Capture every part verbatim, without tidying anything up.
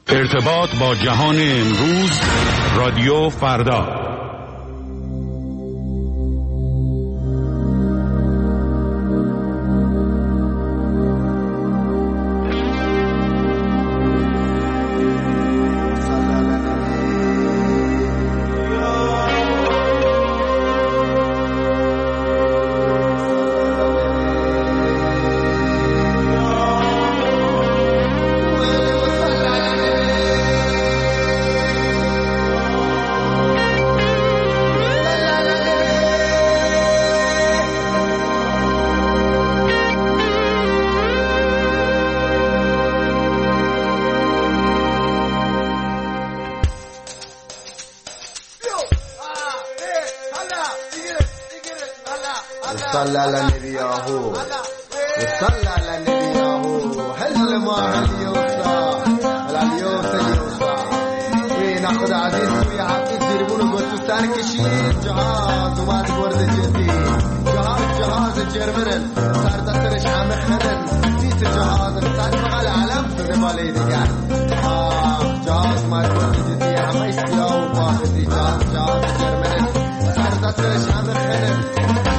ارتباط با جهان امروز، رادیو فردا. صلى على النبي ياهو صلى على النبي ياهو هل ما هل يوصى هل يوصى يوصى وناخذ عزيز ويا عبد يربون قلت ساركشين جهاز وما تورد جدي جهاز جهاز جرمن صار دكتورش عم خنن نيت جهاز صار مقال علم في بالي دقان جهاز ما تورد جدي عم يستياو باخذي جهاز جهاز جرمن صار دكتورش عم خنن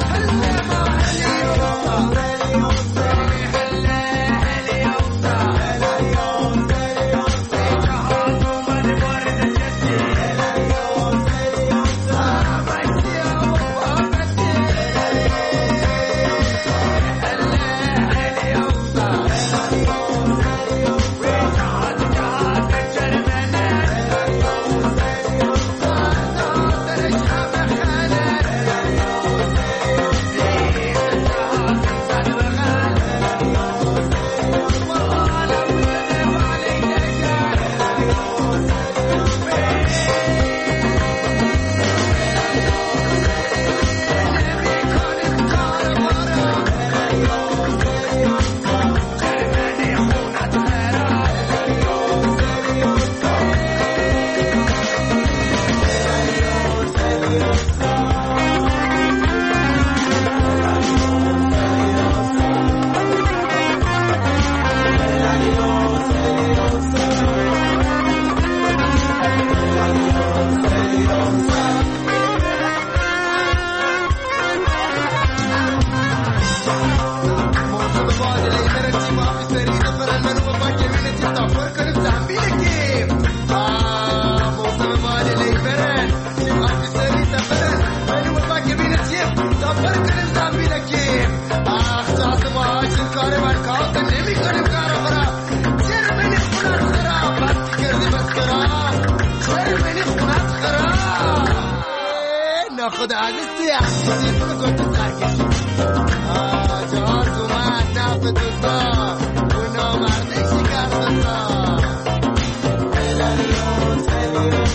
خد عزيزتي يا حسيتي كنت ساكت اه جهاز وما نافذ الصار ونوم عرضي شكار الصار هلا اليوم هلا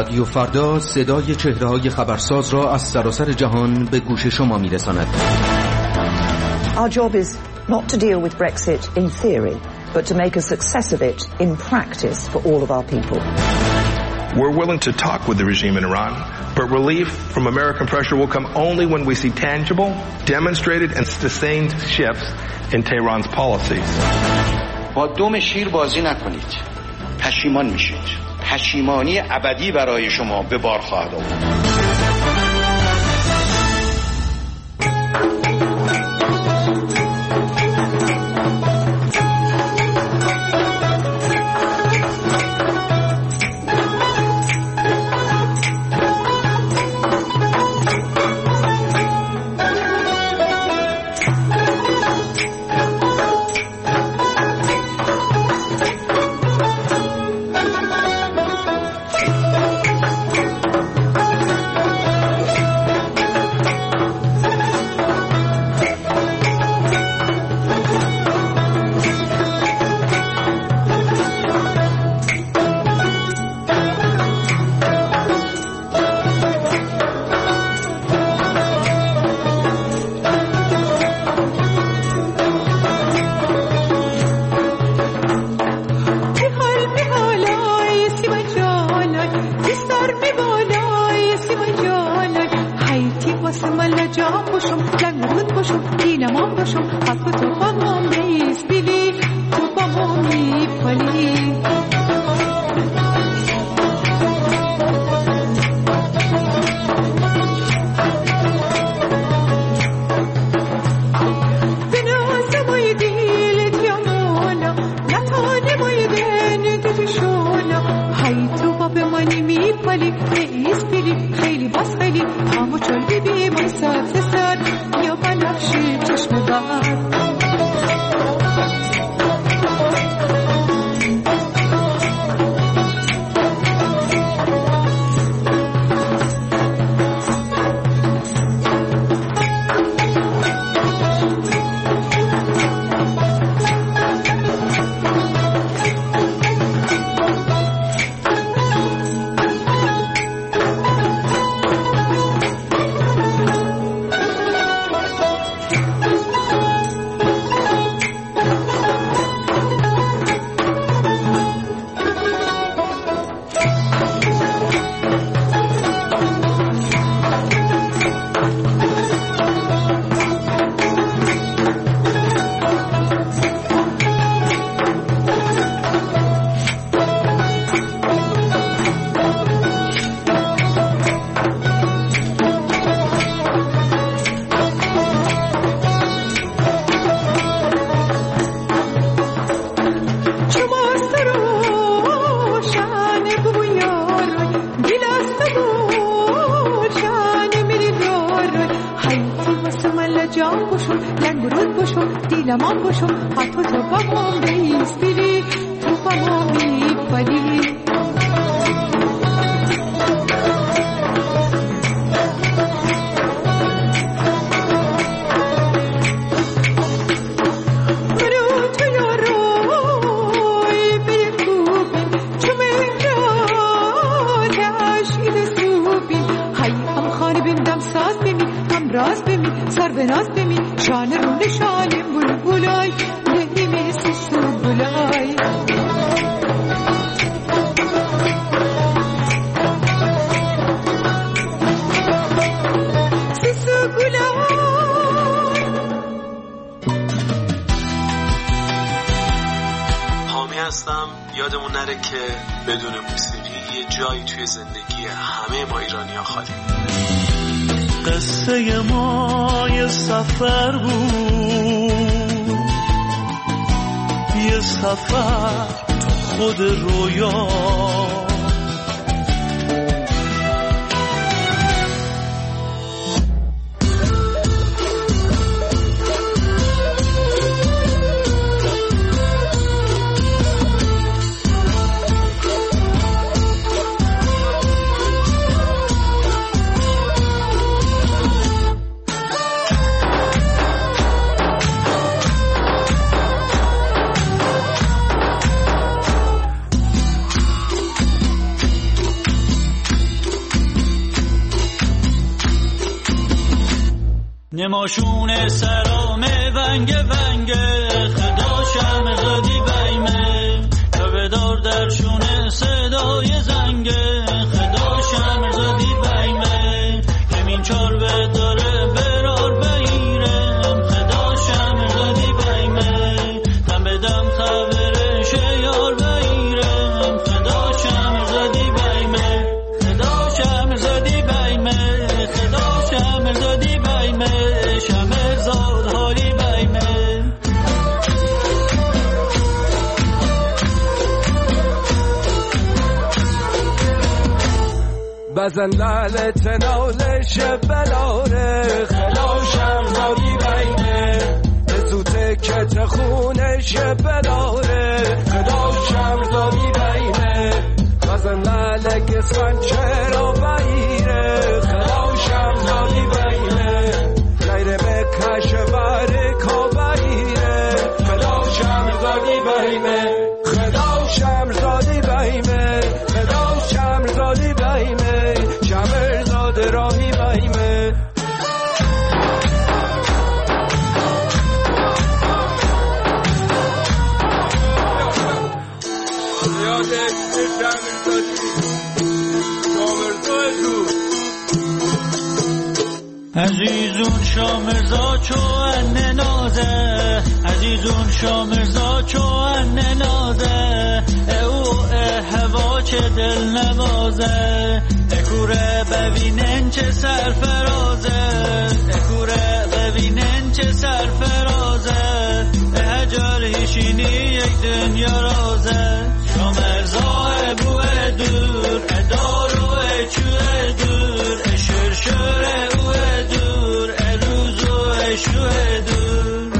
رادیو فردا صدای چهره‌های خبرساز را از سراسر جهان به گوش شما می‌رساند. Our job is not to deal with Brexit in theory, but to make a success of it in practice for all of our people. We're willing to talk with the regime in Iran, but relief from American pressure will come only when we see tangible, demonstrated and sustained shifts in Tehran's policies. با دم شیر بازی نکنید. پشیمان میشید. پشیمانی ابدی برای شما به بار خواهد آورد. یادمون نره که بدون موسیقی یه جایی توی زندگی همه ما ایرانی‌ها خالی. قصه ما یه سفر بود، یه سفر تو خود رویا، نماشون سرام ونگ ونگ خدا شم زدی بیمه تا بدار درشون صدای زنگ خدا شم زدی بیمه کمین چار بداره برار بیرم خدا شم زدی بیمه تم بدم خبرش یار بیرم خدا شم زدی بیمه خدا شم زدی بیمه خدا شم زدی بیمه شمر زاد حالی بیمه بزن لالت نالش بلاره خلاشم زادی بیمه بزوته کت خونش بلاره خلاشم زادی بیمه بزن لالک اسفن چرا بیره خلاشم زادی بیمه غیر بکش باره کابیره خلاشم زادی بیمه خلاشم زادی بیمه خلاشم زادی بیمه شمر زاد راهی بیمه عزیزون شامرزا چو ان نازه عزیزون شامرزا چو ان نازه او هوا چه دل نوازه اکوره ببینن چه سرفرازه اکوره ببینن چه سرفرازه به هجر هیشینی یک دنیا رازه شامرزا ابو دور ادارو اچو دور اشرشره او دور الوزو اشو دور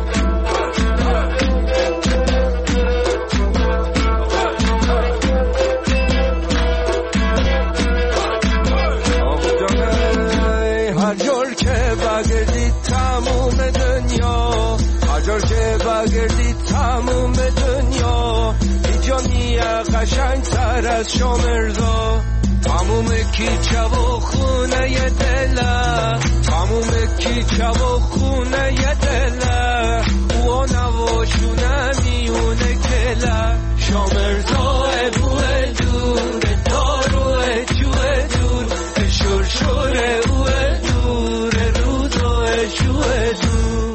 هر جور که بگردی تموم دنیا هر جور که بگردی تموم دنیا ایجانیه قشنگ تر از شامرزا تموم کیچه و خونه ی دله تموم کیچه و خونه ی دله او نواشونه میونه کله شامرزا ابوه دور داروه جوه دور شرشوره اوه دور روزوه شوه دور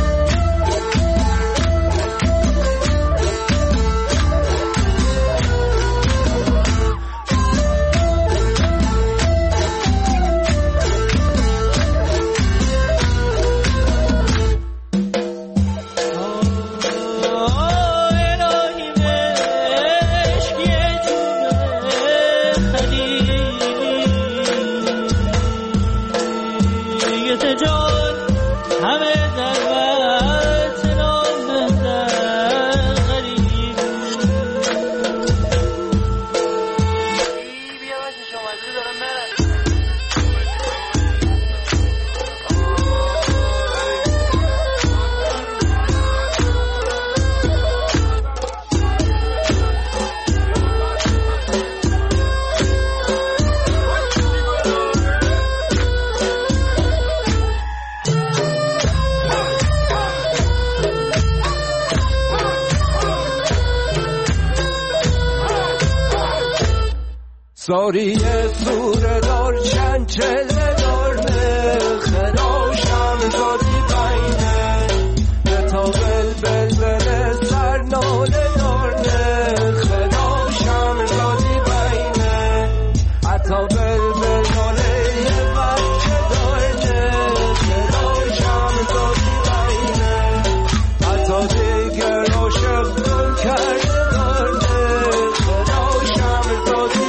ساری سوره دار چند چله دارنه خداشم زادی بینه نتا بل بل بل سر ناله دارنه خداشم زادی بینه حتا بل بل ناله یه بچه دارنه خداشم زادی بینه حتا دیگر عاشق گل کرده دارنه خداشم زادی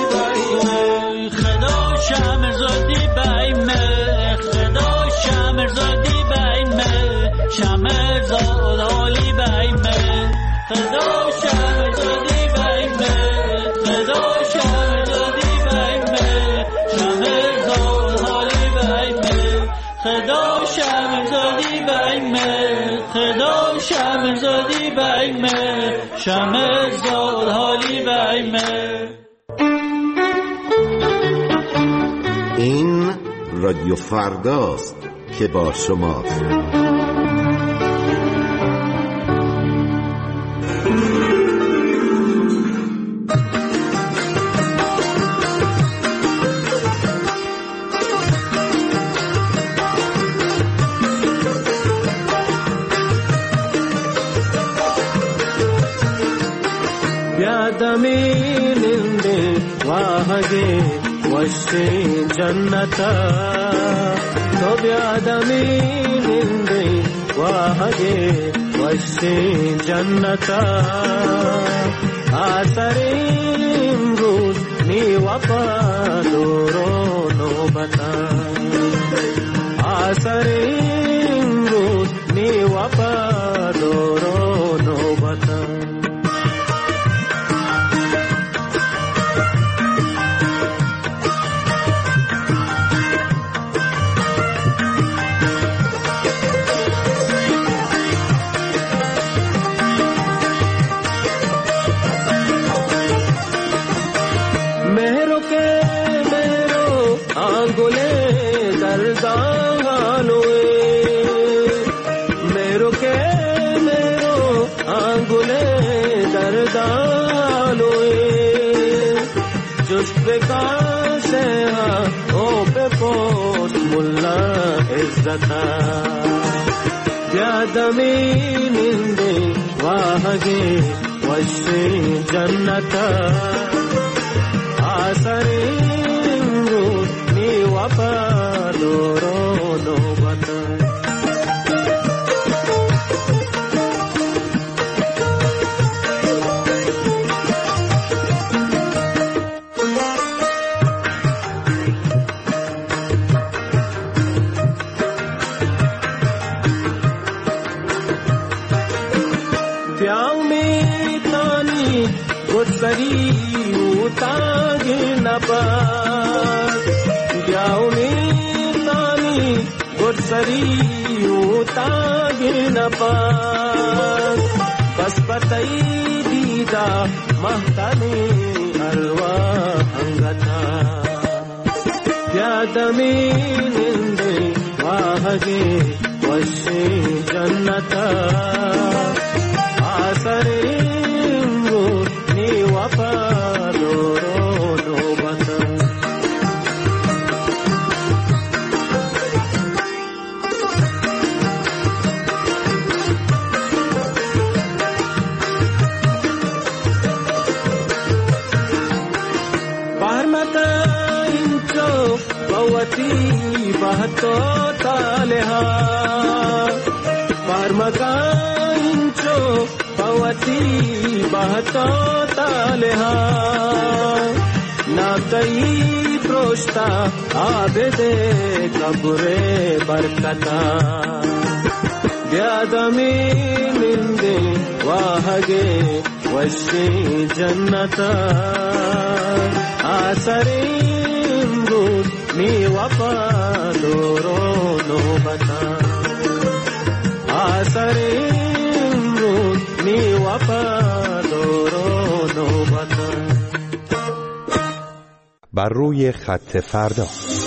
شمر زادی بیمه خدا شمر زادی بیمه شمر زاد حالی بیمه خدا شمر زادی بیمه خدا شمر زادی بیمه شمر زاد حالی بیمه خدا شمر زادی بیمه خدا شمر زادی بیمه شمر زاد حالی بیمه. این رادیو فرداست. که با شما ಯಾದಮೀನಿಂದೆ ವಾಹಗೆ ವಶ್ಯ ಜನ್ನತ ಯಾದಮೀನಿಂದೆ ವಾಹಗೆ ವಶ್ಯ ಜನ್ನತ ಆಸರೆ ಇಮ್ರೂಸ್ ನೀ ವಫಾದೋರೋ ನೋಬತ ಆಸರೆ ಇಮ್ರೂಸ್ ನೀ ವಫಾದೋರೋ ನೋಬತ ಯಾದಮೀನಿಂದೆ ವಾಹಗೆ ವಶ್ಯ ಜನ್ನತ ಆಸರೆ ನೀ ವಫಾದೋರೋ ನೋಬತ सरी उतागे न पास जाऊनी तानी गुरसरी उतागे न पास बस पतई दीदा महताने अरवा अंगता यादमीनिंदे वाहगे वश्य जन्नत आसरे बहतो तालेहा परमकांचो पवती बहतो तालेहा नातई प्रोष्टा आबेदे कबरे बरकता यादमीनिंदे वाहगे वश्य जन्नत आसरे नी वफादोरो नोबता आसरे नी वफादोरो नोबता بر روی خط فردا.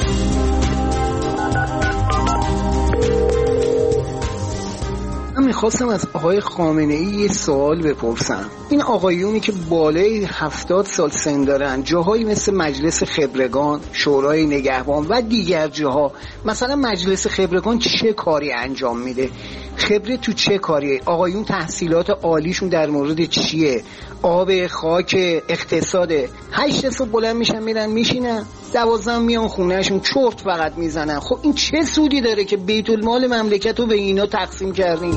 من میخواستم از آقای خامنه‌ای یه سوال بپرسم. این آقایونی که بالای هفتاد سال سن دارن، جاهایی مثل مجلس خبرگان، شورای نگهبان و دیگر جاها، مثلا مجلس خبرگان چه کاری انجام میده؟ خبره تو چه کاریه؟ آقایون تحصیلات عالیشون در مورد چیه؟ آب، خاک، اقتصاده. هشت صبح بلند میشن میرن میشینن، دوازده میان خونهشون چرت فقط میزنن. خب این چه سودی داره که بیت المال مملکت رو به اینا تقسیم کردین؟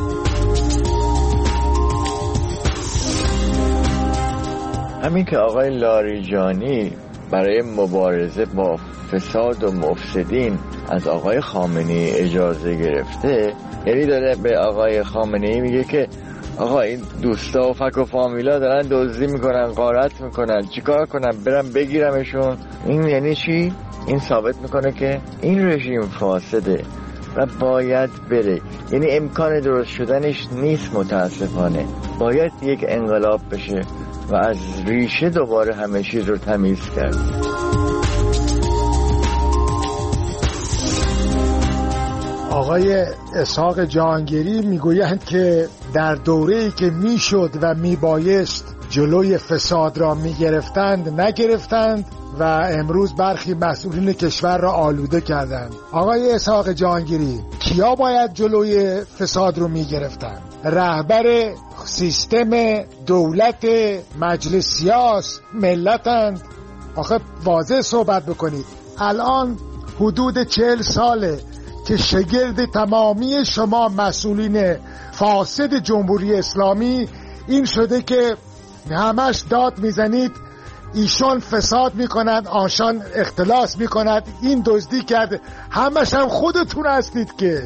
همین که آقای لاریجانی برای مبارزه با فساد و مفسدین از آقای خامنه‌ای اجازه گرفته، یعنی داره به آقای خامنه‌ای میگه که آقا این دوستا و فک و فامیلا دارن دزدی میکنن، غارت میکنن، چیکار کنم؟ برم بگیرمشون؟ این یعنی چی؟ این ثابت میکنه که این رژیم فاسده و باید بره. یعنی امکان درست شدنش نیست. متاسفانه باید یک انقلاب بشه و از ریشه دوباره همه چیز رو تمیز کرد. آقای اسحاق جهانگیری میگویند که در دوره‌ای که میشد و میبایست جلوی فساد را میگرفتند نگرفتند و امروز برخی مسئولین کشور را آلوده کردند. آقای اسحاق جهانگیری، کیا باید جلوی فساد رو میگرفتند؟ رهبر سیستم دولت مجلس سیاس ملتند؟ آخه واضح صحبت بکنید. الان حدود چهل ساله که شگرد تمامی شما مسئولین فاسد جمهوری اسلامی این شده که همش داد میزنید ایشان فساد میکنند، آنشان اختلاس میکند، این دزدی کرده. همش هم خودتون هستید که.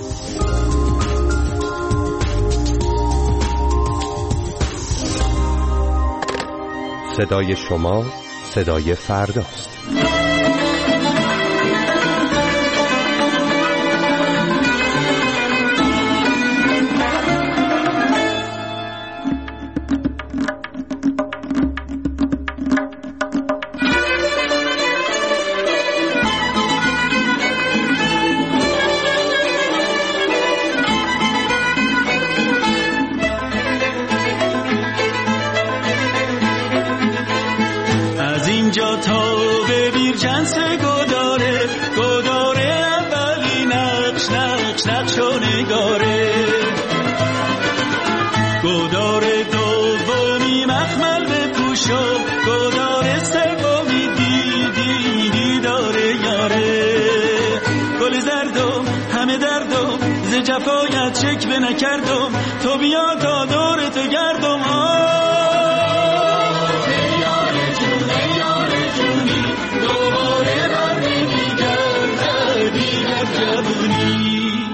صدای شما صدای فرداست. جفایت چک به نکردم تو بیا تا دور تو گردم. یار جونه یار جونی دوباره بر نمیگرد دیگر جوونی.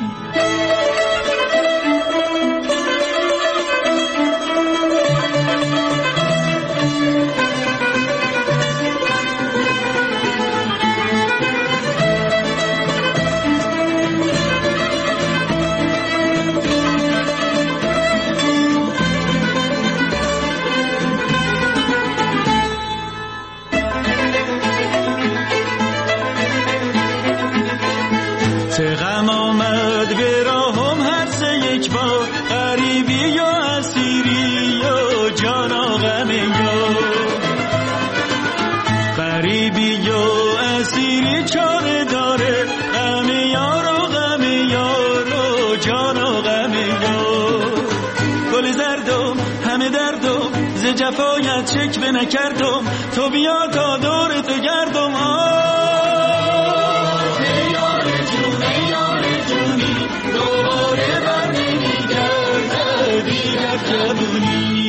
جفایت چک به نکردم تو بیا تا دور تو گردم. یار جونه یار جونی دوباره بر نمیگرد دیگر جوونی.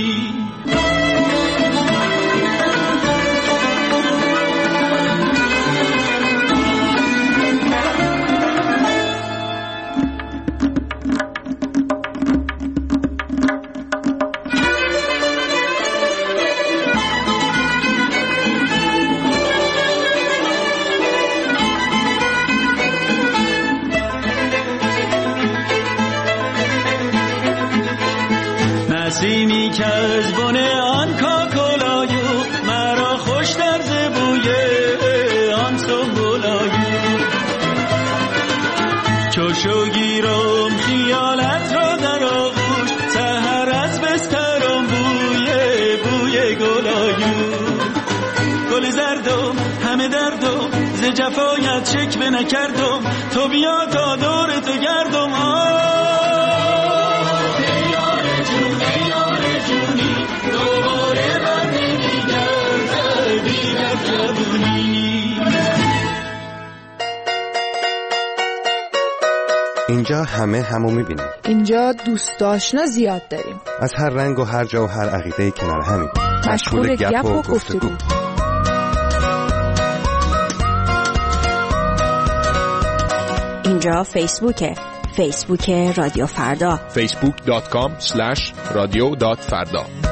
نسیمی که از بن آن کاکلایو مرا خوش در زبوی آن سنبولایو چوشو گیرم خیالت را در آغوش سحر از بسترم بوی بوی گلایو. گل زردم همه دردم ز جفایت چک به نکردم تو بیا تا دور تو گردم. اینجا همه همو میبینیم. اینجا دوست آشنا زیاد داریم. از هر رنگ و هر جا و هر عقیده کنار همین. مشغول گپ و گفتگو. اینجا فیسبوکه. فیسبوک رادیو فردا. فیسبوک دات کام اسلش رادیو دات فردا.